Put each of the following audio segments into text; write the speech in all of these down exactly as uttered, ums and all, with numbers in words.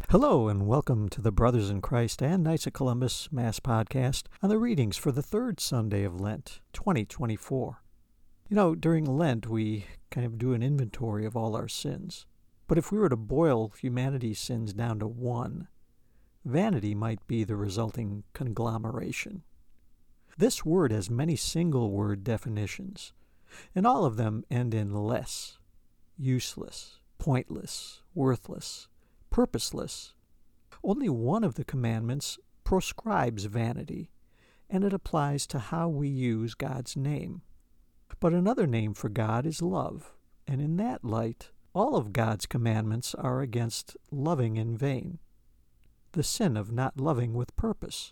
Hello and welcome to the Brothers in Christ and Knights of Columbus Mass Podcast on the readings for the third Sunday of Lent, twenty twenty-four. You know, during Lent we kind of do an inventory of all our sins. But if we were to boil humanity's sins down to one, vanity might be the resulting conglomeration. This word has many single-word definitions, and all of them end in less, useless, pointless, worthless, purposeless. Only one of the commandments proscribes vanity, and it applies to how we use God's name. But another name for God is love, and in that light, all of God's commandments are against loving in vain, the sin of not loving with purpose.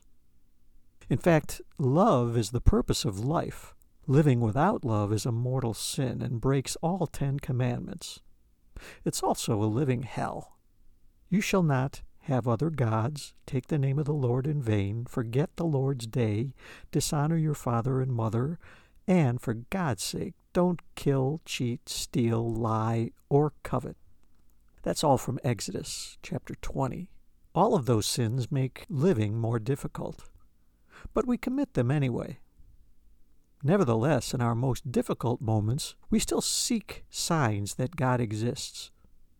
In fact, love is the purpose of life. Living without love is a mortal sin and breaks all Ten Commandments. It's also a living hell. You shall not have other gods, take the name of the Lord in vain, forget the Lord's day, dishonor your father and mother, and, for God's sake, don't kill, cheat, steal, lie, or covet. That's all from Exodus chapter twenty. All of those sins make living more difficult, but we commit them anyway. Nevertheless, in our most difficult moments, we still seek signs that God exists.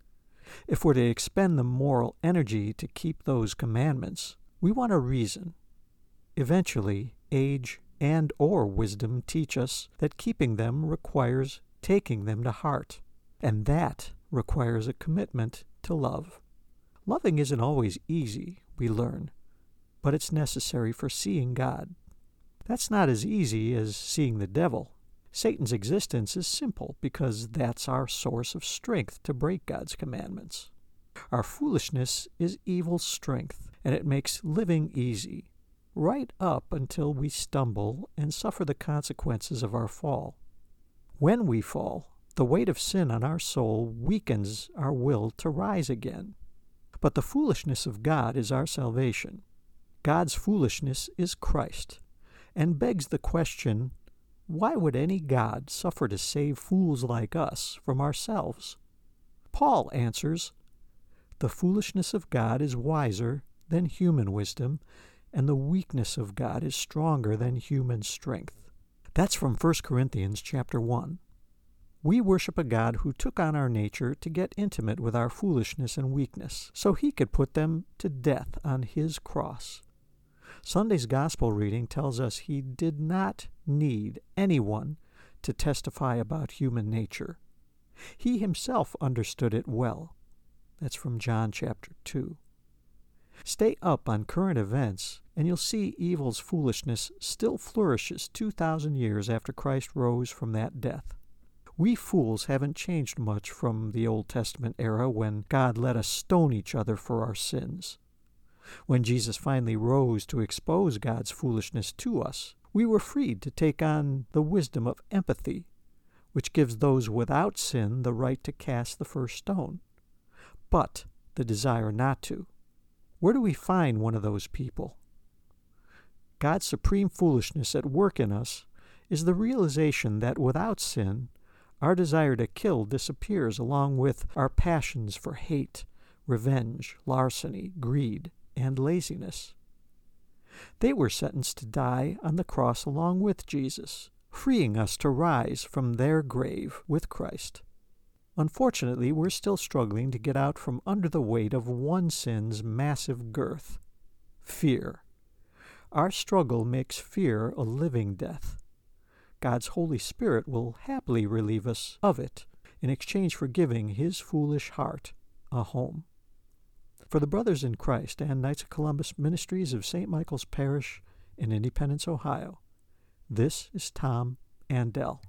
If we're to expend the moral energy to keep those commandments, we want a reason. Eventually, age and or wisdom teach us that keeping them requires taking them to heart, and that requires a commitment to love. Loving isn't always easy, we learn, but it's necessary for seeing God. That's not as easy as seeing the devil. Satan's existence is simple because that's our source of strength to break God's commandments. Our foolishness is evil's strength, and it makes living easy, right up until we stumble and suffer the consequences of our fall. When we fall, the weight of sin on our soul weakens our will to rise again. But the foolishness of God is our salvation. God's foolishness is Christ, and begs the question, why would any God suffer to save fools like us from ourselves? Paul answers, the foolishness of God is wiser than human wisdom, and the weakness of God is stronger than human strength. That's from First Corinthians chapter one. We worship a God who took on our nature to get intimate with our foolishness and weakness, so he could put them to death on his cross. Sunday's gospel reading tells us he did not need anyone to testify about human nature. He himself understood it well. That's from John chapter two. Stay up on current events, and you'll see evil's foolishness still flourishes two thousand years after Christ rose from that death. We fools haven't changed much from the Old Testament era when God let us stone each other for our sins. When Jesus finally rose to expose God's foolishness to us, we were freed to take on the wisdom of empathy, which gives those without sin the right to cast the first stone, but the desire not to. Where do we find one of those people? God's supreme foolishness at work in us is the realization that without sin, our desire to kill disappears along with our passions for hate, revenge, larceny, greed, and laziness. They were sentenced to die on the cross along with Jesus, freeing us to rise from their grave with Christ. Unfortunately, we're still struggling to get out from under the weight of one sin's massive girth, fear. Our struggle makes fear a living death. God's Holy Spirit will happily relieve us of it in exchange for giving his foolish heart a home. For the Brothers in Christ and Knights of Columbus Ministries of Saint Michael's Parish in Independence, Ohio, this is Tom Andell.